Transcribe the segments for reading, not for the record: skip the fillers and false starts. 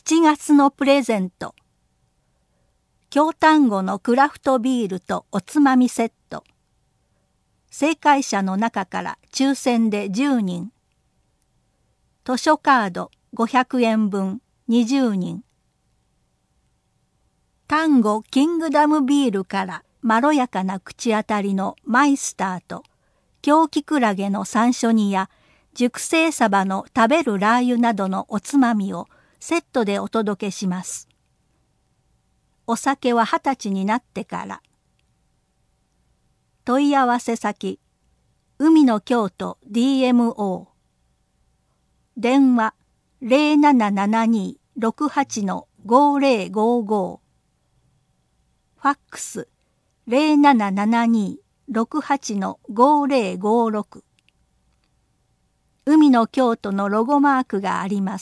7月のプレゼント。京丹後のクラフトビールとおつまみセット。正解者の中から抽選で10人。図書カード500円分20人。丹後キングダムビールからまろやかな口当たりのマイスターと京キクラゲの山椒煮や熟成サバの食べるラー油などのおつまみをセットでお届けします。お酒は20歳になってから。問い合わせ先、海の京都 DMO。電話 0772-68-5055。ファックス 0772-68-5056。海の京都のロゴマークがあります。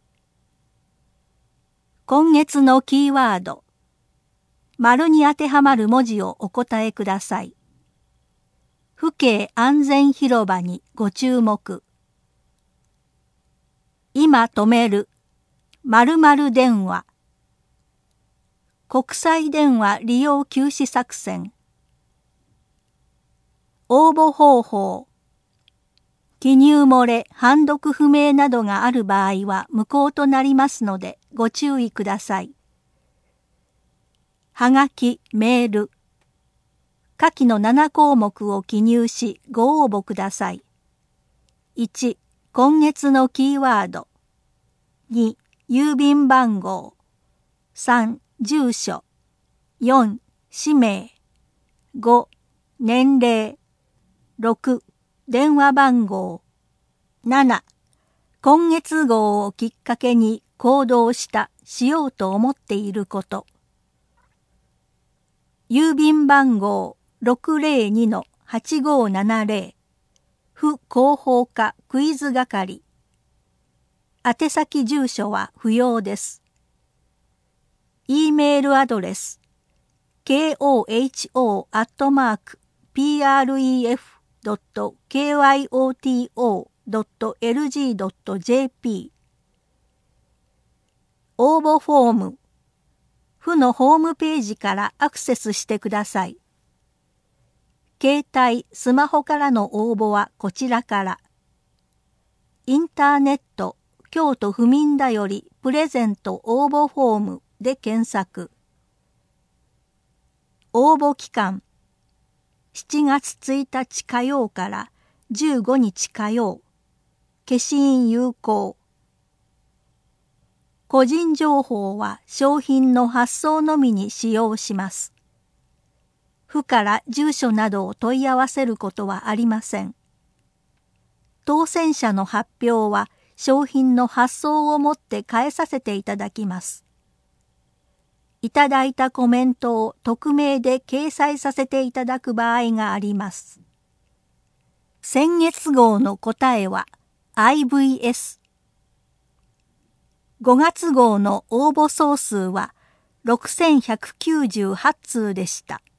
今月のキーワード。丸に当てはまる文字をお答えください。府警安全広場にご注目。今止める。〇〇電話。国際電話利用休止作戦。応募方法。記入漏れ、判読不明などがある場合は無効となりますのでご注意ください。はがき、メール。下記の7項目を記入しご応募ください。1、今月のキーワード。2、郵便番号。3、住所。4、氏名。5、年齢。6、電話番号。7、今月号をきっかけに行動しようと思っていること。郵便番号 602-8570 府広報課クイズ係。宛先住所は不要です。E メールアドレス koho@pref.kyoto.lg.jp 応募フォーム。府のホームページからアクセスしてください。携帯、スマホからの応募はこちらから。インターネット、京都府民だよりプレゼント応募フォームで検索。応募期間。7月1日火曜から15日火曜。消印有効。個人情報は商品の発送のみに使用します。府から住所などを問い合わせることはありません。当選者の発表は商品の発送をもって返させていただきます。いただいたコメントを匿名で掲載させていただく場合があります。先月号の答えは IVS。5月号の応募総数は6198通でした。